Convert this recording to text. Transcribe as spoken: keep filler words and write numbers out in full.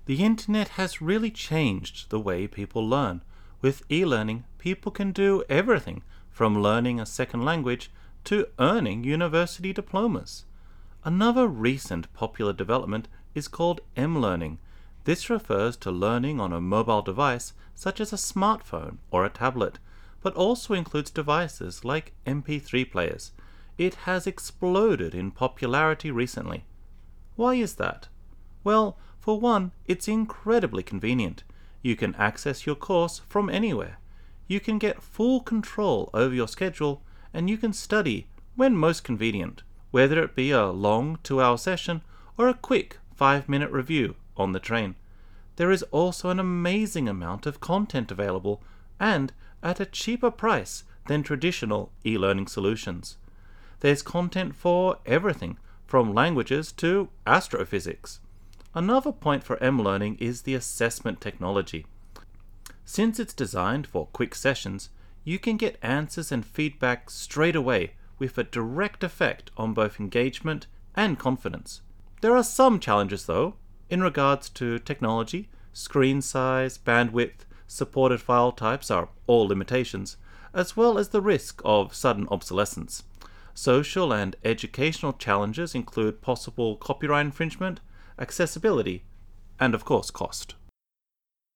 The internet has really changed the way people learn. With e-learning, people can do everything from learning a second language to earning university diplomas. Another recent popular development is called M-learning. This refers to learning on a mobile device such as a smartphone or a tablet, but also includes devices like M P three players. It has exploded in popularity recently. Why is that? Well, for one, it's incredibly convenient. You can access your course from anywhere. You can get full control over your schedule, and you can study when most convenient, whether it be a long two-hour session or a quick five-minute review on the train. There is also an amazing amount of content available, and at a cheaper price than traditional e-learning solutions. There's content for everything, from languages to astrophysics. Another point for M-learning is the assessment technology. Since it's designed for quick sessions, you can get answers and feedback straight away with a direct effect on both engagement and confidence. There are some challenges though, in regards to technology. Screen size, bandwidth, supported file types are all limitations, as well as the risk of sudden obsolescence. Social and educational challenges include possible copyright infringement, accessibility, and of course cost.